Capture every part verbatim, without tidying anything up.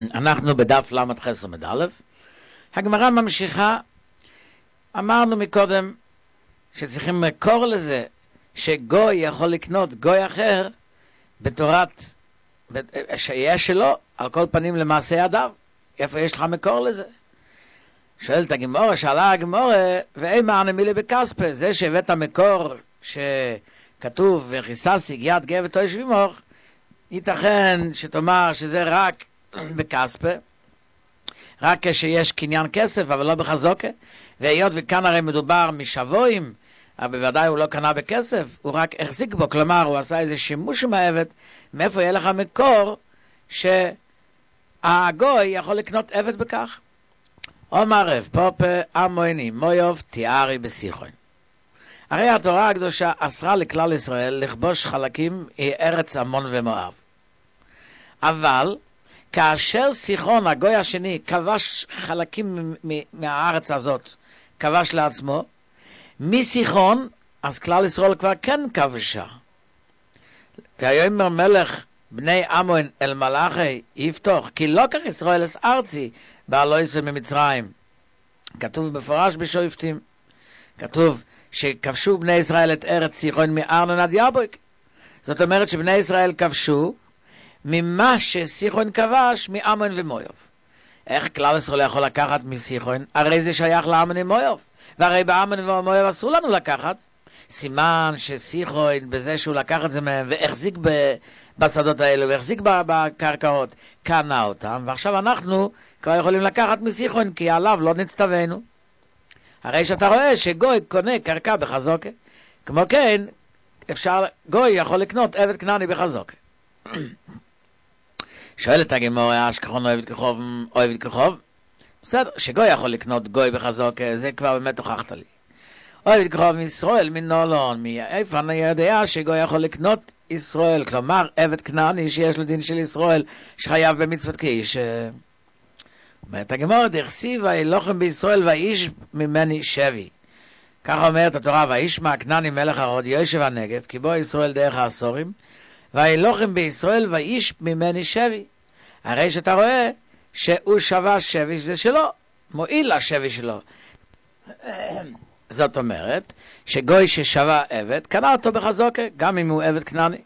אנחנו בדף למד חס עמוד א', הגמרא ממשיכה. אמרנו מקודם שצריכים מקור לזה שגוי יכול לקנות גוי אחר בתורת שיש שלו, על כל פנים למעשה ידיו. איפה יש לך מקור לזה? שואלת הגמרא, שאלה הגמרא, ואימה נמילי בכספה, זה שהבאת המקור שכתוב וחיססיק יד גאה ותויש וימוך, ייתכן שתאמר שזה רק בכספה, רק כשיש קניין כסף, אבל לא בחזוקה. והיות וכאן הרי מדובר משבועים, אבל בוודאי הוא לא קנה בכסף, הוא רק החזיק בו, כלומר הוא עשה איזה שימוש עם העבד. מאיפה יהיה לך מקור שהגוי יכול לקנות עבד בכך? אומר רב פופה אמויני מויוב תיארי בסיכון. הרי התורה הקדושה אסרה לכלל ישראל לכבוש חלקים מארץ עמון ומואב, אבל כאשר סיחון הגוי השני כבש חלקים מהארץ הזאת, כבש לעצמו מסיחון, אז כלל ישראל כבר כן כבשה. ויאמר מלך בני עמון אל מלאכי יפתח כי לא כך ישראל אס ארצי בעלו ישראל ממצרים. כתוב מפורש בשופטים, כתוב שכבשו בני ישראל את ארץ סיחון מארנון עד יבוק. זאת אומרת שבני ישראל כבשו ממה שסיחון כבש מעמון ומויוב. איך כלל ישראל יכול לקחת מסיחון? הרי זה שייך לעמון ומויוב, והרי בעמון ומויוב אסור לנו לקחת. סימן שסיחון בזה שהוא לקח את זה מהם והחזיק בשדות האלו והחזיק בקרקעות, קנה אותם, ועכשיו אנחנו כבר יכולים לקחת מסיחון כי עליו לא נצטווינו. הרי שאתה רואה שגוי קונה קרקע בחזוקה, כמו כן אפשר, גוי יכול לקנות עבד כנעני בחזוקה. שואלת הגמרא, אשכחון אוהבת כחוב, אוהבת כחוב? בסדר, שגוי יכול לקנות גוי בחזוקה, זה כבר באמת הוכחת לי. אוהבת כחוב מישראל, מנולון, מאיפה אני יודע שגוי יכול לקנות ישראל, כלומר עבד כנעני שיש לו דין של ישראל, שחייב במצוות כאיש. אומרת הגמרא, דכסיב וילוחם בישראל ואיש ממני שבי. ככה אומרת התורה, וישמע כנעני מלך הרוד יושב הנגב, כי בו ישראל דרך העשורים, וילוחם בישראל ואיש ממני שבי. הרי שאתה רואה שהוא שווה שבי, זה שלו, מועיל לשבי שלו. זאת אומרת שגוי ששווה עבד קנה אותו בחזוקה, גם אם הוא עבד כנעני.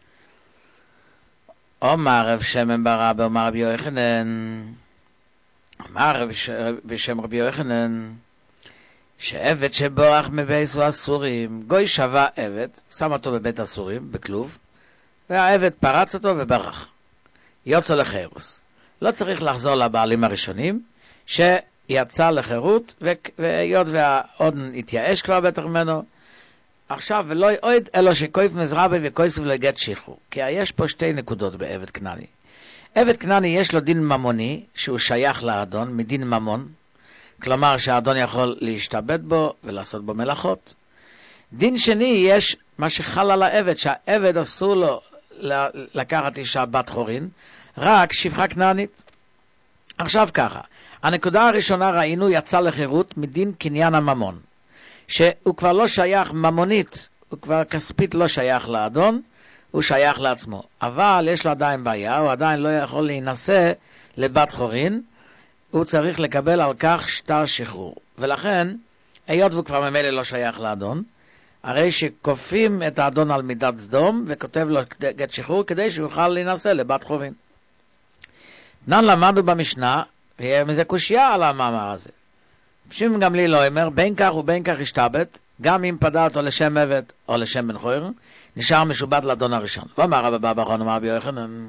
אומר רב שמן ברבי, אומר רבי יוחנן, אמר בשם רבי יוחנן, שעבד שבורח מבית הסורים, גוי שווה עבד, שם אותו בבית הסורים, בכלוב, והעבד פרץ אותו וברח, יוצא לחירוס. לא צריך לחזור לבעלים הראשונים, שיצא לחירות, והיות והעודן התייאש כבר בטח ממנו, עכשיו ולא עוד, אלא שכויף מזרבי וכויסף לא גט שחרור. כי יש פה שתי נקודות בעבד כנעני. עבד כנעני יש לו דין ממוני, שהוא שייך לאדון, מדין ממון, כלומר שהאדון יכול להשתבט בו ולעשות בו מלאכות. דין שני, יש מה שחל על העבד, שהעבד אסור לו לקחת אישה בת חורין, רק שפחה כנענית. עכשיו ככה, הנקודה הראשונה ראינו יצא לחירות מדין קניין הממון, שהוא כבר לא שייך ממונית, הוא כבר כספית לא שייך לאדון, הוא שייך לעצמו. אבל יש לו עדיין בעיה, הוא עדיין לא יכול להינשא לבת חורין, הוא צריך לקבל על כך שטר שחרור. ולכן, היות והוא כבר ממילא לא שייך לאדון, הרי שכופים את האדון על מידת סדום, וכותב לו גט שחרור כדי שהוא יוכל להינשא לבת חורין. נן למדנו במשנה, ויהיה מזה קושיה על המאמר הזה. שמעון גמליאל לא אומר, בין כך ובין כך השתבט, גם אם פדה אותו לשם עבד או לשם בן חורין, נשאר משובט לאדון הראשון. ואמר רב אבא בר אמר רבי יוחנן,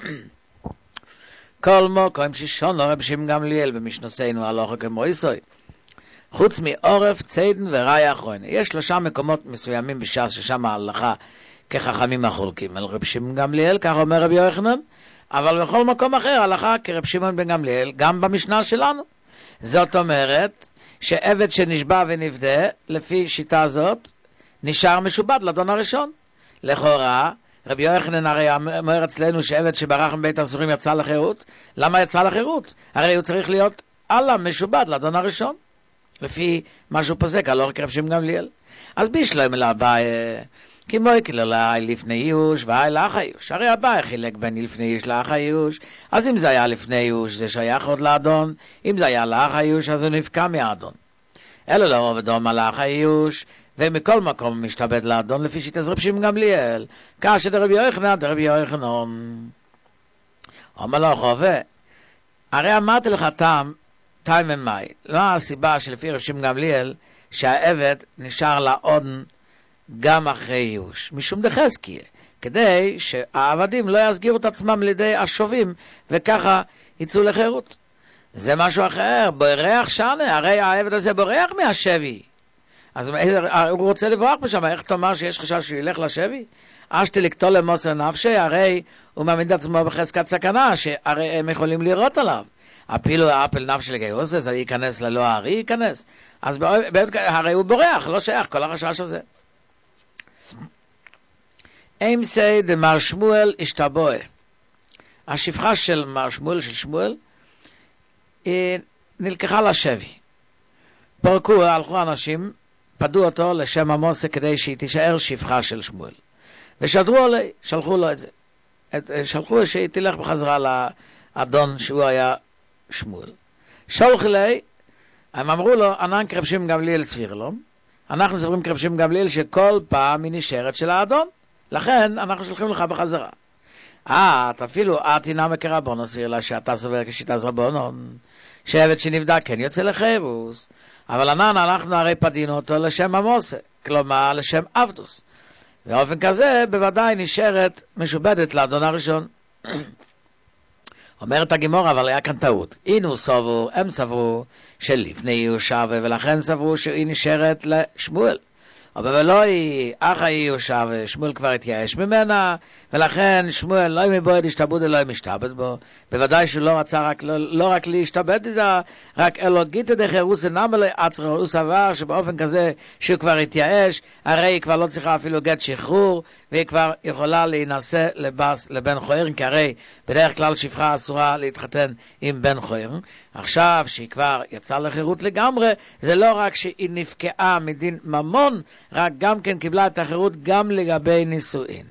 כל מקום ששונו רב שמעון גמליאל במשנתנו הלכה כמו יסוי, חוץ מעורף, צידן וראי אחרון. יש שלושה מקומות מסוימים בש"ס ששם ההלכה כחכמים החולקים על רב שמעון גמליאל, כך אומר רבי יוחנן, אבל בכל מקום אחר הלכה כרב שמעון בן גמליאל, גם במשנה שלנו. זאת אומרת שעבד שנשבע ונפדה, לפי שיטה זאת, נשאר משובט לאדון הראשון. לכאורה, רבי יוחנן הרי אומר אצלנו שעבד שברח מבית הסורים יצא לחירות. למה יצא לחירות? הרי הוא צריך להיות אללה משובט לאדון הראשון, לפי מה שהוא פוסק, הלא רק רב שמעון גמליאל. אז בישלום אל אביי, כמו כללה לפני ייאוש והי לאחר ייאוש. הרי הבא חילק בין לפני ייאוש לאחר ייאוש, אז אם זה היה לפני ייאוש זה שייך עוד לאדון, אם זה היה לאחר ייאוש אז הוא נפקע מהאדון. אלא לא עובד דומה לאחר ייאוש, ומכל מקום משתבט לאדון לפי שיטת רבי שמעון גמליאל, כאשר דרבי יוחנן דרבי יוחנן. אומר לו חווה, הרי אמרתי לך טעם, טעם ממאי, לא הסיבה שלפי רבי שמעון גמליאל שהעבד נשאר לאודן גם אחרי ייאוש, משום דחזקיה, כדי שהעבדים לא יסגירו את עצמם לידי השובים, וככה יצאו לחירות. זה משהו אחר, בורח שנה, הרי העבד הזה בורח מהשבי. אז הוא רוצה לברוח משם, איך תאמר שיש חשש שהוא ילך לשבי? אשתי לקטול למוסר נפשי, הרי הוא מעמיד עצמו בחזקת סכנה, שהרי הם יכולים לראות עליו. אפילו האפל נפשי לגיוס, זה ייכנס ללא הארי, ייכנס. אז הרי הוא בורח, לא שייך, כל החשש הזה. אמסי דמר שמואל השתבוה. השפחה של מר שמואל, של שמואל, היא נלקחה לשבי. פרקו, הלכו אנשים, פדו אותו לשם עמוסה כדי שהיא תישאר שפחה של שמואל. ושדרו עלי, שלחו לו את זה. את, שלחו שהיא תלך בחזרה לאדון שהוא היה שמואל. שלחו לי, הם אמרו לו, ענן כרב שמעון גמליאל סביר לו, אנחנו סברים כרב שמעון גמליאל שכל פעם היא נשארת של האדון, לכן אנחנו שולחים לך בחזרה. אה, את אפילו, את אינה מקרבון, סביר לה שאתה סובר כשיטת רבונון, שעבד שנבדק כן יוצא לחירוס, אבל ענן אנחנו הרי פדינו אותו לשם עמוסה, כלומר לשם עבדוס. באופן כזה בוודאי נשארת משובדת לאדון הראשון. אומרת הגימור, אבל היה כאן טעות. אינו סברו, הם סברו שלפני ייאושה, ולכן סברו שהיא נשארת לשמואל. אבל לא היא, אחרי ייאושה, ושמואל כבר התייאש ממנה, ולכן שמואל לא מבועד השתבוד, לא משתבד בו. בוודאי שהוא לא רצה רק, לא, לא רק להשתבד איתה, רק אלו גיטה דחירוס נמלה עצרו, הוא סבר שבאופן כזה שהוא כבר התייאש, הרי היא כבר לא צריכה אפילו גט שחרור, והיא כבר יכולה להינשא לבס, לבן חוירן, כי הרי בדרך כלל שפחה אסורה להתחתן עם בן חוירן. עכשיו שהיא כבר יצאה לחירות לגמרי, זה לא רק שהיא נפקעה מדין ממון, רק גם כן קיבלה את החירות גם לגבי נישואין.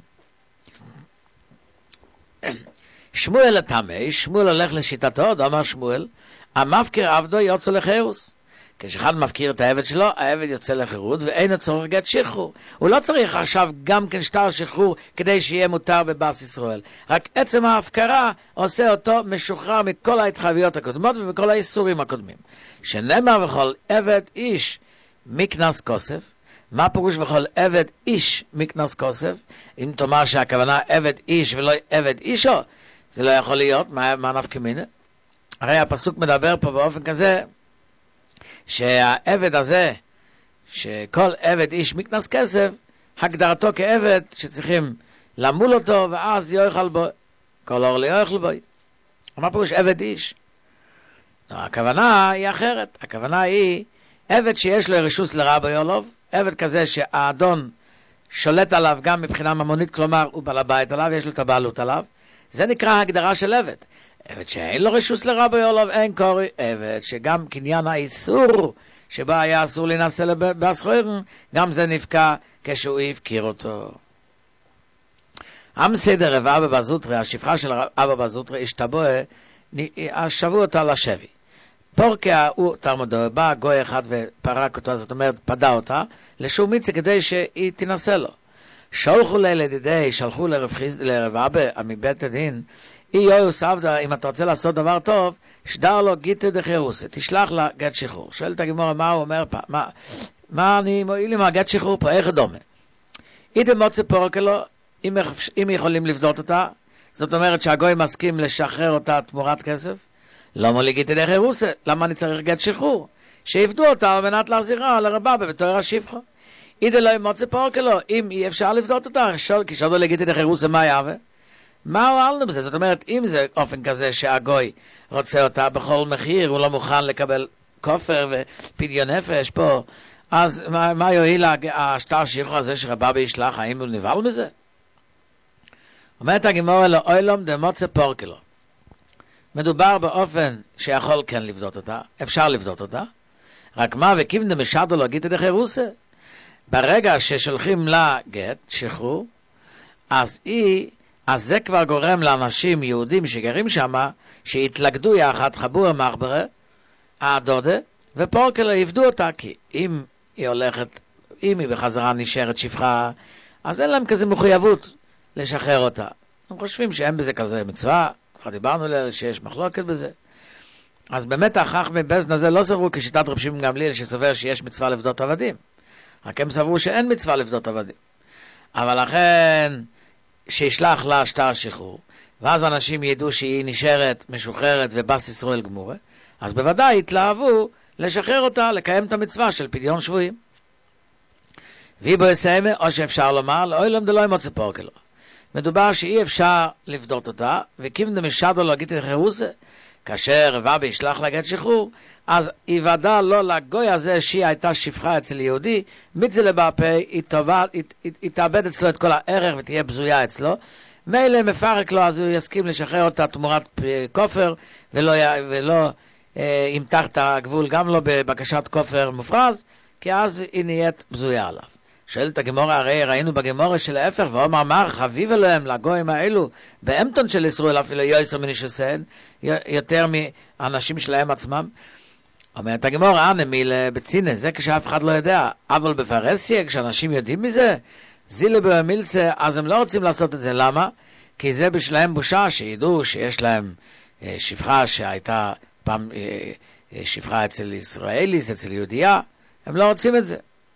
שמואל התמי, שמואל הולך לשיטתו, אמר שמואל, המפקיר עבדו יוצא לחירוס. כשאחד מפקיר את העבד שלו, העבד יוצא לחירות ואין הצורך גט שחרור. הוא לא צריך עכשיו גם כן שטר שחרור כדי שיהיה מותר בבס ישראל. רק עצם ההפקרה עושה אותו משוחרר מכל ההתחייבויות הקודמות ומכל האיסורים הקודמים. שנאמר וכל עבד איש מקנס כוסף. מה פירוש וכל עבד איש מקנס כוסף? אם תאמר שהכוונה עבד איש ולא עבד אישו, זה לא יכול להיות. מה, מה נפקא מינה? הרי הפסוק מדבר פה באופן כזה, שהעבד הזה, שכל עבד איש מקנס כסף, הגדרתו כעבד שצריכים למול אותו, ואז יאכל בו, כל אור לא יאכל בו. מה פירוש עבד איש? לא, הכוונה היא אחרת. הכוונה היא עבד שיש לו רשוס לרע ביולוב, עבד כזה שהאדון שולט עליו גם מבחינה ממונית, כלומר הוא בעל הבית עליו, יש לו את הבעלות עליו. זה נקרא הגדרה של עבד. עבד שאין לו רשוס לרע ביולוב, אין קורי. עבד שגם קניין האיסור שבה היה אסור להינשא לבס חוירן, גם זה נפקע כשהוא הפקיר אותו. עם סדר רב אבא בזוטרי, השפחה של אבא בזוטרי, השתבוה, שבו אותה לשבי. פורקה הוא תרמודו, בא גוי אחד ופרק אותו, זאת אומרת פדה אותה, לשום מיצה כדי שהיא תנסה לו. שלחו לילדידי, שלחו לרב אבא מבית הדין, אי יויוס עבדה, אם אתה רוצה לעשות דבר טוב, שדר לו גיטה דחירוסה, תשלח לה גט שחרור. שואלת הגימורה מה הוא אומר, מה, מה אני מועיל עם הגט שחרור פה, איך דומה? איתם מוצא פורקה לו, אם, אם יכולים לבדות אותה, זאת אומרת שהגוי מסכים לשחרר אותה תמורת כסף, לא מולי גיטה דחירוסה, למה אני צריך גט שחרור? שיפדו אותה על מנת להחזירה לרבה בתואר השפחה. איתם לא מוצא פורקה לו, אם אי אפשר לבדות אותה, כי שודו לגיטה דחירוסה מה יעווה? מה הועלנו בזה? זאת אומרת, אם זה אופן כזה שהגוי רוצה אותה בכל מחיר, הוא לא מוכן לקבל כופר ופדיון נפש פה, אז מה, מה יועיל השטר שחרור הזה שרבא בישלח, האם הוא נבהל מזה? אומרת הגימורה לו, אוילום דמוצא פורקלו. מדובר באופן שיכול כן לבדות אותה, אפשר לבדות אותה, רק מה וקיבנה משדו לו גיטה דחירוסה? ברגע ששולחים לה גט, שחרור, אז היא, אז זה כבר גורם לאנשים יהודים שגרים שם, שהתלכדו יחד, חבור מחברה, הדודה, ופורקלה יפדו אותה, כי אם היא הולכת, אם היא בחזרה נשארת שפחה, אז אין להם כזה מחויבות לשחרר אותה. הם חושבים שאין בזה כזה מצווה, כבר דיברנו עליה שיש מחלוקת בזה. אז באמת החכמי בזן הזה לא סברו כשיטת רב שמעון גמליאל שסובר שיש מצווה לפדות עבדים. רק הם סברו שאין מצווה לפדות עבדים. אבל לכן שישלח לה שטר שחרור, ואז אנשים ידעו שהיא נשארת, משוחררת ובס ישראל גמורה, אז בוודאי התלהבו לשחרר אותה, לקיים את המצווה של פדיון שבויים. והיא בו יסיימה, או שאפשר לומר, לאוי לום דלוי מוצא פורקלו. מדובר שאי אפשר לפדות אותה, וקים דמשדו לא גיטי חירוסה, כאשר רבבי ישלח לה גט שחרור, אז היא ודא לו לגוי הזה שהיא הייתה שפחה אצל יהודי, מצי לבפה, היא, היא, היא, היא תאבד אצלו את כל הערך ותהיה בזויה אצלו, מילא מפרק לו, אז הוא יסכים לשחרר אותה תמורת כופר, ולא, ולא אה, ימתח את הגבול גם לא בבקשת כופר מופרז, כי אז היא נהיית בזויה עליו. שואלת הגמורה, הרי ראינו בגמורה של ההפך, ואומר מר חביב אלוהם לגויים האלו, באמתון של ישראל אפילו יויסר מנישוסן, יותר מאנשים שלהם עצמם. אומרת הגמורה, אנה מילה בצינה, זה כשאף אחד לא יודע, אבל בפרסיה, כשאנשים יודעים מזה, זילה במילצה, אז הם לא רוצים לעשות את זה. למה? כי זה בשלהם בושה, שידעו שיש להם אה, שפחה שהייתה פעם אה, אה, שפחה אצל ישראליס, אצל יהודייה, הם לא רוצים את זה.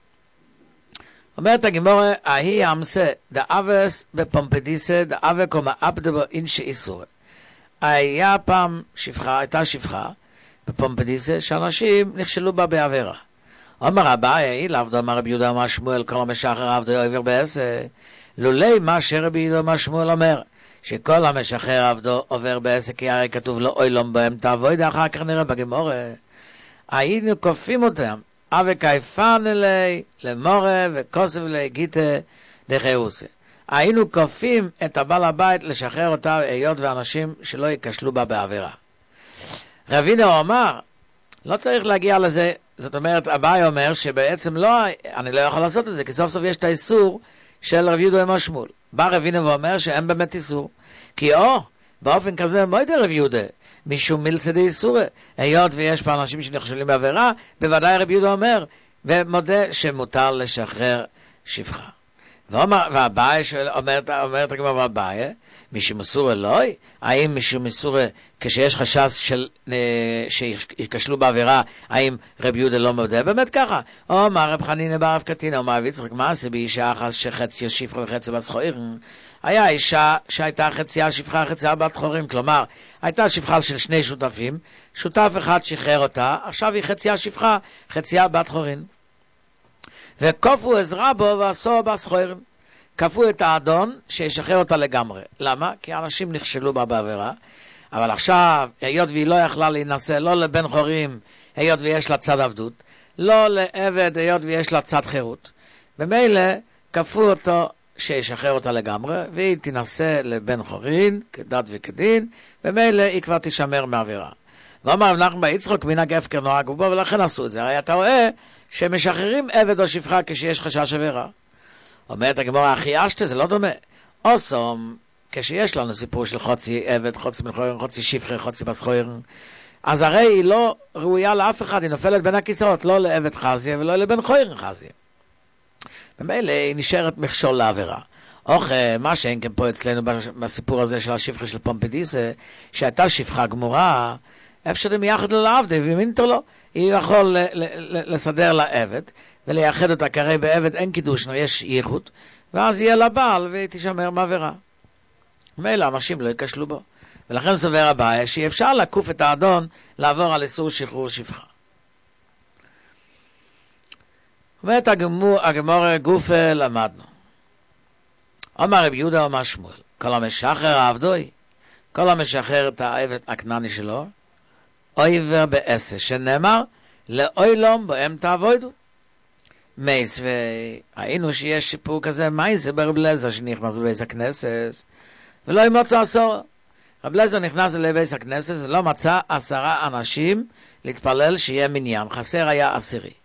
אומרת הגמורה, ההיא המסה דאבס בפומפדיסה דאבה קומה אבדבו אינשי איסור. היה פעם שפחה, הייתה שפחה בפומפדיסה שאנשים נכשלו בה בעבירה. אומר אביי, לעבדו אמר רבי יהודה אמר שמואל, כל המשחרר עבדו עובר בעשה. לולי מה שרבי יהודה אמר שמואל אומר, שכל המשחרר עבדו עובר בעשה, כי הרי כתוב לו אוי לום בהם תעבוד, אחר כך נראה בגמורה. היינו כופים אותם, אבי קייפן אלי למורה וכוסף אלי גיטה דחיוסה. היינו כופים את הבעל הבית לשחרר אותה היות ואנשים שלא יקשלו בה בעבירה. רבינו אמר, לא צריך להגיע לזה, זאת אומרת, אביי אומר שבעצם לא, אני לא יכול לעשות את זה, כי סוף סוף יש את האיסור של רב יהודה אמר שמואל. בא רבינו ואומר שאין באמת איסור, כי או, באופן כזה מוידי רב יהודה, משום מילצה די איסורה, היות ויש פה אנשים שנכשלים בעבירה, בוודאי רב יהודה אומר, ומודה שמותר לשחרר שפחה. והבאי אומרת, אומרת הגמרא והבאי, משום איסור אלוהי, האם משום איסור כשיש חשש של שיקשלו בעבירה, האם רב יהודה לא מודה? באמת ככה. או מה רב חנינא בר רב קטינא, או מה רב יצחק מעשה באישה אחת שחצי שפחה וחצי בת חורים. היה אישה שהייתה חציה שפחה חציה בת חורים, כלומר הייתה שפחה של שני שותפים, שותף אחד שחרר אותה, עכשיו היא חציה שפחה, חציה בת חורים. וכופו עזרה בו ועשו בסחורים. כפו את האדון שישחרר אותה לגמרי. למה? כי אנשים נכשלו בה בעבירה, אבל עכשיו, היות והיא לא יכלה להינשא, לא לבן חורים, היות ויש לה צד עבדות, לא לעבד, היות ויש לה צד חירות. במילא, כפו אותו שישחרר אותה לגמרי, והיא תינשא לבן חורין, כדת וכדין, במילא היא כבר תשמר מעבירה. ואומר רב נחמן בר יצחק מנהג הפקר נוהג בו, ולכן עשו את זה. הרי אתה רואה שמשחררים עבד או שפחה כשיש חשש עבירה. אומרת הגמרא, אחי אשתה, זה לא דומה. אוסום, כשיש לנו סיפור של חוצי עבד, חוצי בן חורין, חוצי שפחה, חוצי בת חורין, אז הרי היא לא ראויה לאף אחד, היא נופלת בין הכיסאות, לא לעבד חזיה ולא לבן חורין חזיה. במילא היא נשארת מכשול לעבירה. אוך, מה שאין כן פה אצלנו בסיפור הזה של השפחה של פומפדיסה, שהייתה שפחה גמורה, אפשר מייחד לו לעבדה, ומינתו לו, היא יכול לסדר לעבד, ולייחד אותה, כרי בעבד אין קידוש, יש ייחוד, ואז יהיה לה בעל והיא תשמר מעבירה. מילא אנשים לא יקשלו בו. ולכן סובר הבעיה שאי אפשר לקוף את האדון לעבור על איסור שחרור שפחה. אומרת הגמורה גופה למדנו. אומר רבי יהודה אומר שמואל, כל המשחרר עבדוי, כל המשחרר את העבד הכנעני שלו, עובר בעשה, שנאמר, לאוילום בהם תעבודו. מייס, והיינו שיש שיפור כזה, מייס ברב לזר שנכנס לבית הכנסת, ולא ימצא עשור. רב לזר נכנס לבית הכנסת, ולא מצא עשרה אנשים להתפלל שיהיה מניין, חסר היה עשירי.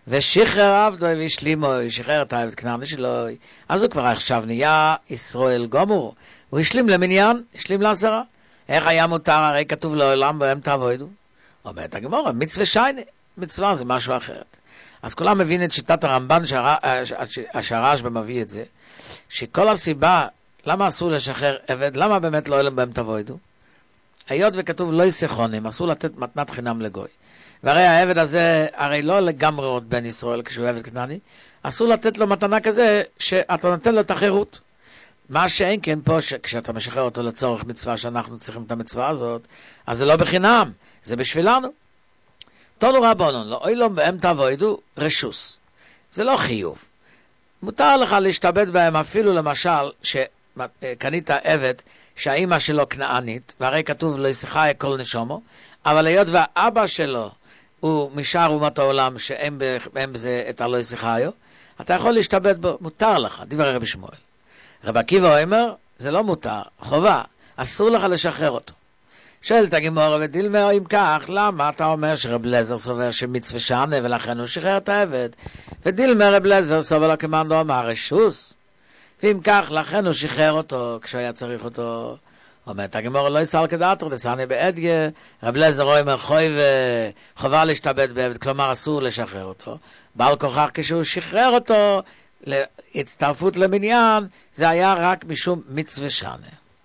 ושחרר עבדו והשלימו, שחרר את העבד כנעני שלו, אז הוא כבר עכשיו נהיה ישראל גמור, הוא השלים למניין, השלים לעשרה. איך היה מותר? הרי כתוב לעולם בהם תעבודו. אומרת הגמרא, מצווה שיינה, מצווה זה משהו אחרת. אז כולם מבין את שיטת הרמב"ן שהרשב"א מביא את זה, שכל הסיבה למה אסור לשחרר עבד, למה באמת לא אלם בהם תעבודו? היות וכתוב לא יסכונים, אסור לתת מתנת חינם לגוי. והרי העבד הזה, הרי לא לגמרי עוד בן ישראל כשהוא עבד כנעני, אסור לתת לו מתנה כזה שאתה נותן לו את החירות. מה שאין כן פה, כשאתה משחרר אותו לצורך מצווה שאנחנו צריכים את המצווה הזאת, אז זה לא בחינם, זה בשבילנו. תונו רבונון, לא אוי לו בהם תעבודו רשוס. זה לא חיוב. מותר לך להשתבד בהם אפילו למשל, שקנית עבד שהאימא שלו כנענית, והרי כתוב לא ישחי כל נשומו, אבל היות והאבא שלו הוא משאר אומת העולם שאין בזה את הלא ישחיו, אתה יכול להשתבד בו, מותר לך, דברי רבי שמואל. רבי עקיבא אומר, זה לא מותר, חובה, אסור לך לשחרר אותו. שואלת הגמרא ודילמה, אם כך, למה אתה אומר שרב אליעזר סובר שמצווה שנה ולכן הוא שחרר את העבד? ודילמה רב אליעזר סובר לו כמאן אמר רשוס, ואם כך, לכן הוא שחרר אותו כשהוא היה צריך אותו. אומרת הגמרא לא יסל כדעתו דסני בעדיה, רב אליעזר אומר חובה להשתבד בעבד, כלומר אסור לשחרר אותו. בעל כוכך כשהוא שחרר אותו להצטרפות למניין, זה היה רק משום מצווה שנה.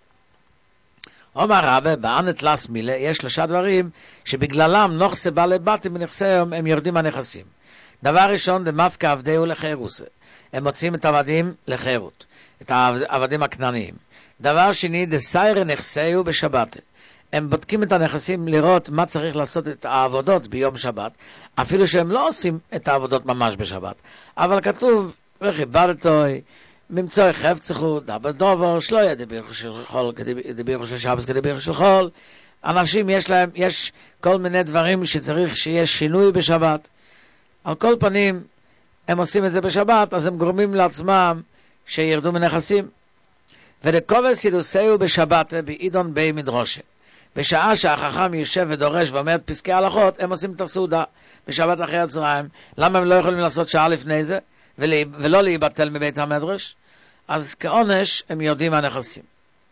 אומר רבי, בענת לס מילה, יש שלושה דברים שבגללם נוחסה בעלי בתים ונכסיהם הם יורדים הנכסים. דבר ראשון, דמפקא עבדיהו לחירוסה. הם מוצאים את העבדים לחירות, את העבדים הכנעניים. דבר שני, דסיירי נכסיהו בשבת. הם בודקים את הנכסים לראות מה צריך לעשות את העבודות ביום שבת, אפילו שהם לא עושים את העבודות ממש בשבת. אבל כתוב, וכיבדתוי, ממצואי חפצחו, דבר דובר, שלא יהיה דביר של חול, דביר של שבס כדביר של חול. אנשים יש להם, יש כל מיני דברים שצריך שיש שינוי בשבת. על כל פנים, הם עושים את זה בשבת, אז הם גורמים לעצמם שירדו מנכסים. ודקובס ידוסהו בשבת בעידון בי מדרושה. בשעה שהחכם יושב ודורש ואומר את פסקי ההלכות, הם עושים את הסעודה בשבת אחרי הצהריים. למה הם לא יכולים לעשות שעה לפני זה ולא להיבטל מבית המדרש? אז כעונש הם יורדים מהנכסים.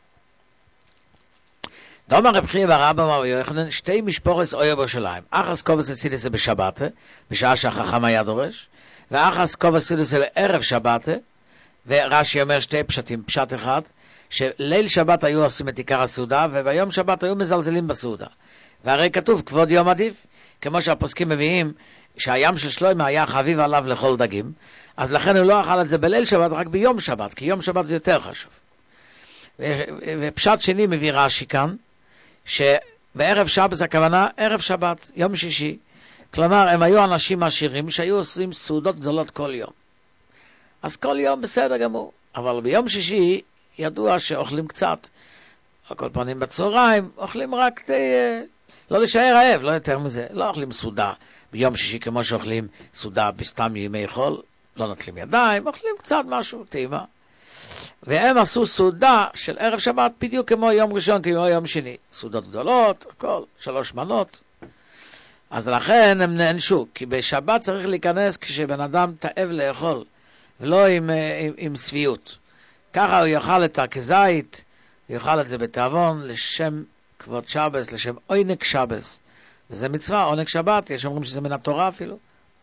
דומר רב חייא בר אבא אמר יוחנן, שתי משפורס אויה בירושלים. אחס קובס אסידסה בשבת, בשעה שהחכם היה דורש, ואחס קובס אסידסה בערב שבת, ורש"י אומר שתי פשטים, פשט אחד, שליל שבת היו עושים את עיקר הסעודה, וביום שבת היו מזלזלים בסעודה. והרי כתוב כבוד יום עדיף, כמו שהפוסקים מביאים, שהים של שלמה היה חביב עליו לכל דגים, אז לכן הוא לא אכל את זה בליל שבת, רק ביום שבת, כי יום שבת זה יותר חשוב. ופשט שני מביא רש"י כאן, שבערב שבת הכוונה ערב שבת, יום שישי. כלומר, הם היו אנשים עשירים שהיו עושים סעודות גדולות כל יום. אז כל יום בסדר גמור, אבל ביום שישי ידוע שאוכלים קצת. על כל פנים בצהריים אוכלים רק כדי לא להישאר רעב, לא יותר מזה. לא אוכלים סעודה ביום שישי כמו שאוכלים סעודה בסתם ימי חול, לא נוטלים ידיים, אוכלים קצת משהו, טעימה. והם עשו סעודה של ערב שבת בדיוק כמו יום ראשון, כמו יום שני. סעודות גדולות, הכל, שלוש מנות. אז לכן הם נענשו, כי בשבת צריך להיכנס כשבן אדם תאב לאכול, ולא עם, עם, עם סביות. ככה הוא יאכל את הכזית, הוא יאכל את זה בתאבון, לשם כבוד שבס, לשם עונג שבס. וזה מצווה, עונג שבת, יש אומרים שזה מן התורה אפילו.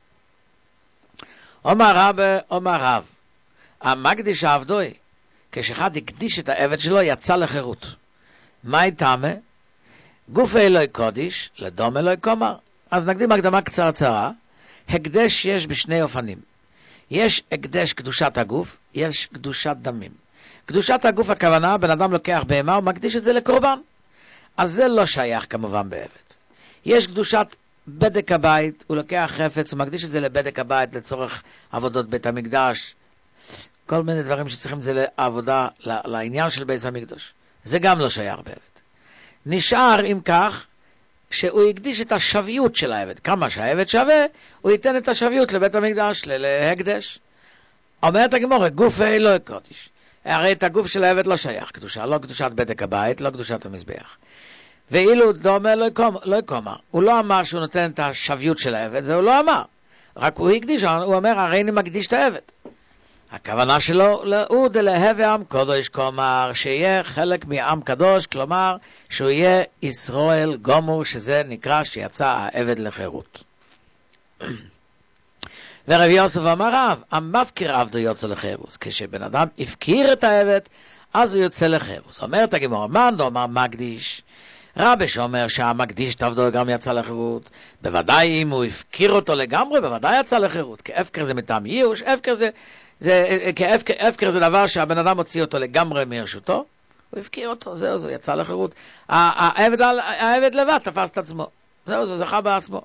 אומר רב, אומר רב, המקדיש העבדוי, כשאחד הקדיש את העבד שלו, יצא לחירות. מה יתאמה? גוף אלוהי קודש, לדום אלוהי קומר. אז נקדים הקדמה קצרצרה. הקדש יש בשני אופנים. יש הקדש קדושת הגוף, יש קדושת דמים. קדושת הגוף הכוונה, בן אדם לוקח בהמה ומקדיש את זה לקורבן. אז זה לא שייך כמובן בעבד. יש קדושת בדק הבית, הוא לוקח חפץ ומקדיש את זה לבדק הבית לצורך עבודות בית המקדש. כל מיני דברים שצריכים את זה לעבודה, לעניין של בית המקדש. זה גם לא שייך בעבד. נשאר אם כך, שהוא יקדיש את השוויות של העבד. כמה שהעבד שווה, הוא ייתן את השוויות לבית המקדש, להקדש. אומרת הגמרא, גוף אלוהי קודש. הרי את הגוף של העבד לא שייך קדושה, לא קדושת בדק הבית, לא קדושת המזבח. ואילו דומה לא יקומר, הוא לא אמר שהוא נותן את השוויות של העבד, זה הוא לא אמר. רק הוא הקדיש, הוא אומר, הרי אני מקדיש את העבד. הכוונה שלו הוא דלהווה עם קודש, כלומר שיהיה חלק מעם קדוש, כלומר שהוא יהיה ישראל גומור, שזה נקרא שיצא העבד לחירות. ורב יוסף אמר רב, המפקיר עבדו יוצא לחירוס, כשבן אדם הפקיר את העבד, אז הוא יוצא לחירוס. אומרת הגמרא, מאן דאמר מקדיש, רבי שאומר שהמקדיש את עבדו גם יצא לחירות, בוודאי אם הוא הפקיר אותו לגמרי, בוודאי יצא לחירות, כי הפקר זה מטעם ייאוש, הפקר זה, זה, כהפקר, הפקר זה דבר שהבן אדם הוציא אותו לגמרי מרשותו, הוא הפקיר אותו, זהו, זה יצא לחירות. העבד, העבד לבד תפס את עצמו, זהו, זה זכה בעצמו.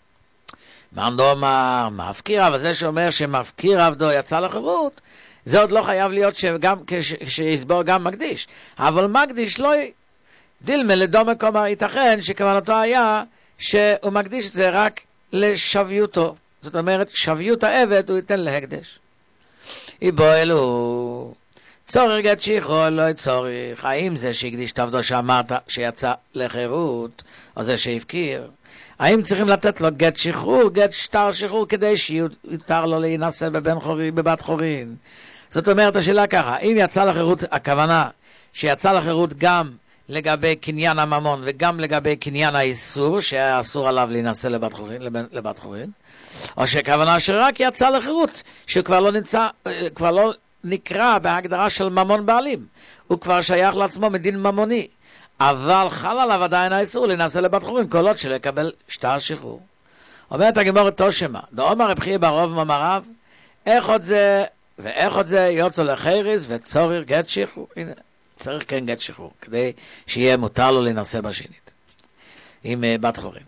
מאן דאמר מפקיר, אבל זה שאומר שמפקיר עבדו יצא לחירות, זה עוד לא חייב להיות שגם, שיסבור גם מקדיש. אבל מקדיש לא דילמה לדומה, כלומר ייתכן שכוונתו היה שהוא מקדיש את זה רק לשוויותו. זאת אומרת, שוויות העבד הוא ייתן להקדש. איבו אלו צורך גט שחרור, לא צורך. האם זה שהקדיש את עבדו שאמרת שיצא לחירות, או זה שהפקיר? האם צריכים לתת לו גט שחרור, גט שטר שחרור, כדי שיותר לו להינשא בבן חורין, בבת חורין? זאת אומרת, השאלה ככה, האם יצא לחירות, הכוונה שיצא לחירות גם לגבי קניין הממון וגם לגבי קניין האיסור, שהיה אסור עליו להינשא לבת חורין, לבת חורין, או שכוונה שרק יצא לחירות, שכבר לא נמצא, כבר לא נקרא בהגדרה של ממון בעלים, הוא כבר שייך לעצמו מדין ממוני, אבל חל עליו עדיין האיסור להינשא לבת חורין, כל עוד שלא יקבל שטר שחרור. אומרת הגמרא תושמה, דאמר רב חייא ברוב מאמריו, איך עוד זה ואיך עוד זה יוצא לחיריס וצורך גט שחרור. הנה, צריך כן גט שחרור, כדי שיהיה מותר לו להינשא בשנית עם uh, בת חורין.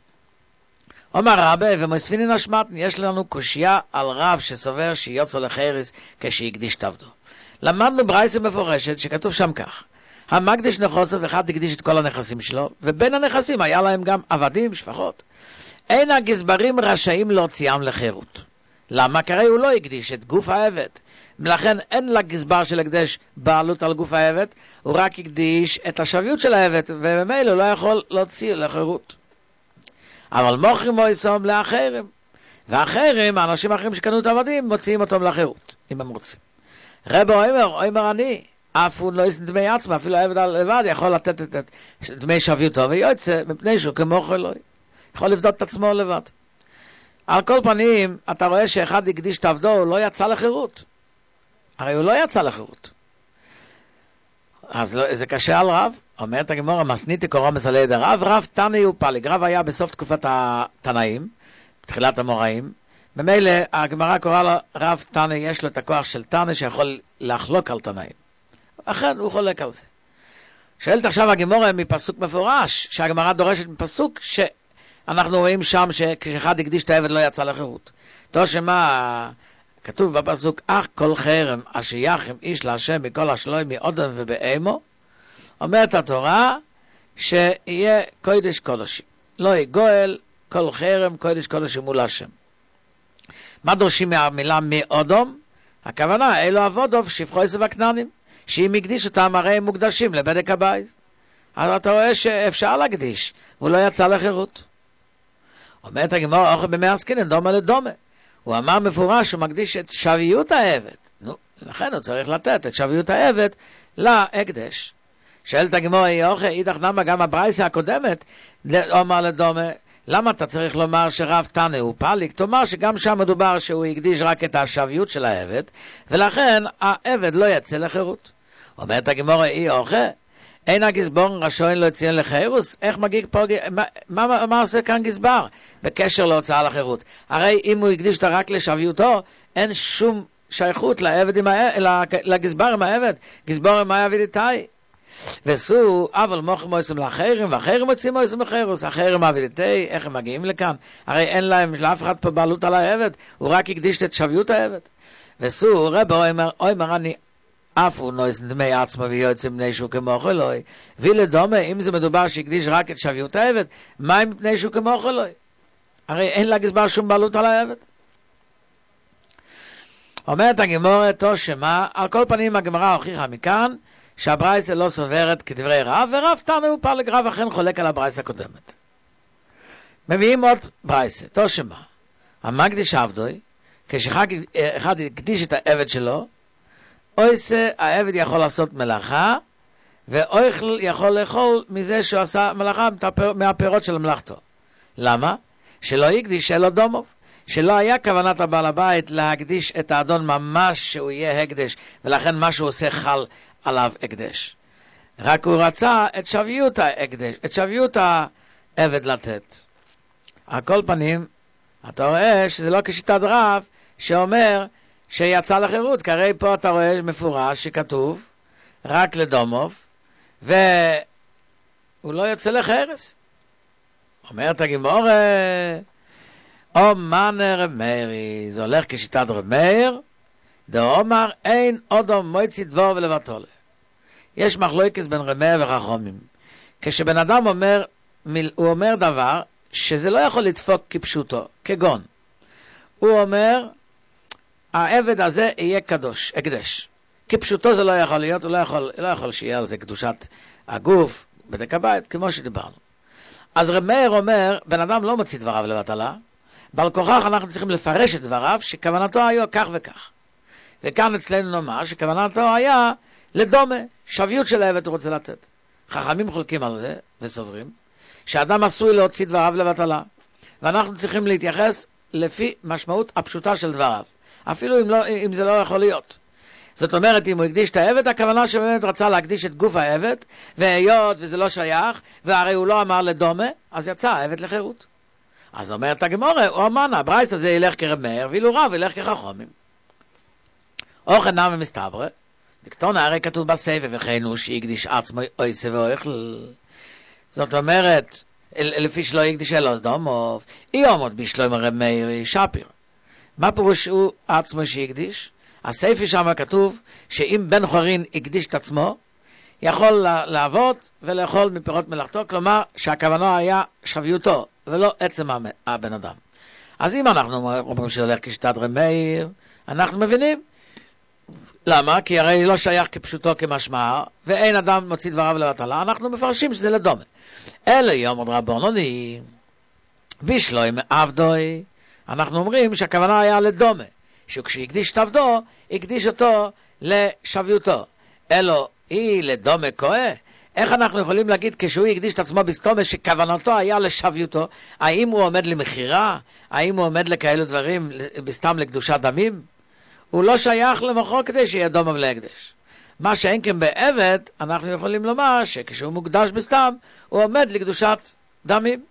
אומר רבי ומוספיני נשמתן, יש לנו קושיה על רב שסובר שיוצא לחיריס כשהקדיש את עבדו. למדנו ברייסה מפורשת שכתוב שם כך, המקדיש נכוסו ואחד הקדיש את כל הנכסים שלו, ובין הנכסים היה להם גם עבדים, שפחות. אין הגזברים רשאים להוציאם לחירות. למה? כי הוא לא הקדיש את גוף העבד. לכן אין לגזבר של הקדש בעלות על גוף העבד, הוא רק הקדיש את השוויות של העבד, ובמילא הוא לא יכול להוציא לחירות. אבל מוכרים מויסום לאחרים, ואחרים, האנשים האחרים שקנו את העבדים, מוציאים אותם לחירות, אם הם רוצים. רבי אומר, אומר אני, אף הוא לא יסן דמי עצמה, אפילו העבד לבד יכול לתת את, את דמי שוויותו, ויוצא מפני שהוא כמוכר לא יכול לבדות את עצמו לבד. על כל פנים, אתה רואה שאחד הקדיש את עבדו, הוא לא יצא לחירות. הרי הוא לא יצא לחירות. אז לא, זה קשה על רב. אומרת הגמרא, מסניתי קורא מסלי ידי רב, רב תנאי הוא פליג. רב היה בסוף תקופת התנאים, בתחילת המוראים. במילא הגמרא קורא לו, רב תנאי, יש לו את הכוח של תנאי שיכול לחלוק על תנאים. אכן, הוא חולק על זה. שואלת עכשיו הגמרא מפסוק מפורש, שהגמרא דורשת מפסוק, שאנחנו רואים שם שכשאחד הקדיש את העבד לא יצא לחירות. תו שמה... כתוב בפסוק, אך כל חרם אשר יחם איש להשם מכל השלוי מאודם ובאמו, אומרת התורה שיהיה קודש קודשים. לא יגואל כל חרם קודש קודשים מול השם. מה דורשים מהמילה מאודום? הכוונה, אלו עבודוב שפחו יסב הכנענים, שאם הקדיש אותם הרי הם מוקדשים לבדק הבית. אז אתה רואה שאפשר להקדיש, והוא לא יצא לחירות. אומרת הגמרא, אוכל במאה עסקינן דומה לדומה. הוא אמר מפורש שהוא מקדיש את שוויות העבד. נו, לכן הוא צריך לתת את שוויות העבד להקדש. שאלת הגמרא, יוחא, אידך נמה גם הברייסה הקודמת, אומר לדומה, למה אתה צריך לומר שרב תנא הוא פליג? תאמר שגם שם מדובר שהוא הקדיש רק את השוויות של העבד, ולכן העבד לא יצא לחירות. אומרת הגמרא, יוחא, אין הגזבור רשאי לא יציין לחירוס? איך מגיע פה, מה, מה, מה עושה כאן גזבר בקשר להוצאה לחירות? הרי אם הוא הקדיש אותה רק לשוויותו, אין שום שייכות לעבד עם העבד, לגזבר עם העבד, גזבור עם העבד איתי. וסו, אבל מוכרים מויסם לאחרים, ואחרים מוצאים מויסם לחירוס, אחרים העבד איתי, איך הם מגיעים לכאן? הרי אין להם לאף אחד פה בעלות על העבד, הוא רק הקדיש את שוויות העבד. וסו, רב אומר, אומר אני, אף הוא נויס דמי עצמו ויוצא מפני שהוא כמוך אלוהי. ולדומה, אם זה מדובר שהקדיש רק את שוויות העבד, מה אם מפני שהוא כמוך אלוהי? הרי אין לגזבר שום בעלות על העבד. אומרת הגמרא, תושמה, על כל פנים הגמרא הוכיחה מכאן, שהברייסה לא סוברת כדברי רב, ורב תנא הוא פליג, רב אכן חולק על הברייסה הקודמת. מביאים עוד ברייסה, תושמה. המקדיש עבדוי, כשאחד הקדיש את העבד שלו, עושה, העבד יכול לעשות מלאכה, ואוכל יכול לאכול מזה שהוא עשה מלאכה מהפירות של מלאכתו. למה? שלא יקדיש אלו דומוב. שלא היה כוונת הבעל הבית להקדיש את האדון ממש שהוא יהיה הקדש, ולכן מה שהוא עושה חל עליו הקדש. רק הוא רצה את שביות ההקדש, את שביות העבד לתת. על כל פנים, אתה רואה שזה לא כשיטת רב שאומר שיצא לחירות, כי הרי פה אתה רואה מפורש שכתוב רק לדומוב, והוא לא יוצא לחרס. אומרת הגימורה, או מנה רב מאירי, זה הולך כשיטת רב מאיר, דאמר אין אודום מויצי דבור ולבטולה. יש מחלוקת בין רב מאיר וחכמים. כשבן אדם אומר, הוא אומר דבר שזה לא יכול לדפוק כפשוטו, כגון. הוא אומר, העבד הזה יהיה קדוש, הקדש. כפשוטו זה לא יכול להיות, הוא לא יכול, לא יכול שיהיה על זה קדושת הגוף, בדק הבית, כמו שדיברנו. אז רב מאיר אומר, בן אדם לא מוציא דבריו לבטלה, בעל כוכך אנחנו צריכים לפרש את דבריו שכוונתו היה כך וכך. וכאן אצלנו נאמר שכוונתו היה לדומה, שביות של העבד הוא רוצה לתת. חכמים חולקים על זה וסוברים, שאדם עשוי להוציא דבריו לבטלה, ואנחנו צריכים להתייחס לפי משמעות הפשוטה של דבריו, אפילו אם, לא, אם זה לא יכול להיות. זאת אומרת, אם הוא הקדיש את העבד, הכוונה שבאמת רצה להקדיש את גוף העבד, והיות וזה לא שייך, והרי הוא לא אמר לדומה, אז יצא העבד לחירות. אז אומרת הגמורה, הוא אמנה, ברייס הזה ילך כרב מאיר, ואילו רב ילך כחכמים. אוכל נמי מסתברא, דקטונה הרי כתוב בספר, וכן הוא שהקדיש עצמו עושה ואוכל. זאת אומרת, לפי שלא יקדיש אלו דומוב, אי עומד בשלום רב מאיר שפיר. מה פירוש הוא עצמו שהקדיש? הספר שם כתוב שאם בן חורין הקדיש את עצמו, יכול לעבוד ולאכול מפירות מלאכתו, כלומר שהכוונה היה שוויותו, ולא עצם הבן אדם. אז אם אנחנו אומרים שהולך כשיטת רב מאיר, אנחנו מבינים. למה? כי הרי לא שייך כפשוטו כמשמע, ואין אדם מוציא דבריו לבטלה, אנחנו מפרשים שזה לדומה. אלא יום עוד רבונוני, בשלום עבדוי, אנחנו אומרים שהכוונה היה לדומה, שכשהקדיש את עבדו, הקדיש אותו לשוויותו. אלו היא לדומה כהה. איך אנחנו יכולים להגיד כשהוא הקדיש את עצמו בסתומה שכוונתו היה לשוויותו? האם הוא עומד למחירה? האם הוא עומד לכאלו דברים בסתם לקדושת דמים? הוא לא שייך למחור כדי שיהיה דומה ולהקדש. מה שאין כן בעבד, אנחנו יכולים לומר שכשהוא מוקדש בסתם, הוא עומד לקדושת דמים.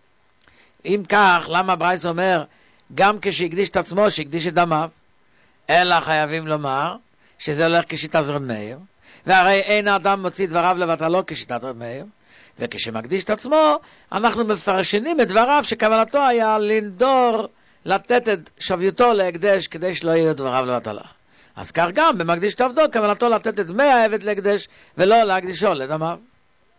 אם כך, למה ברייס אומר, גם כשהקדיש את עצמו, שהקדיש את דמיו, אלא חייבים לומר שזה הולך כשיטת רב מאיר, והרי אין האדם מוציא דבריו לבטלו כשיטת רב מאיר, וכשמקדיש את עצמו, אנחנו מפרשנים את דבריו שכוונתו היה לנדור, לתת את שוויותו להקדש כדי שלא יהיו דבריו לבטלה. אז כך גם במקדיש את עבדו, כוונתו לתת את דמי העבד להקדש ולא להקדישו לדמיו.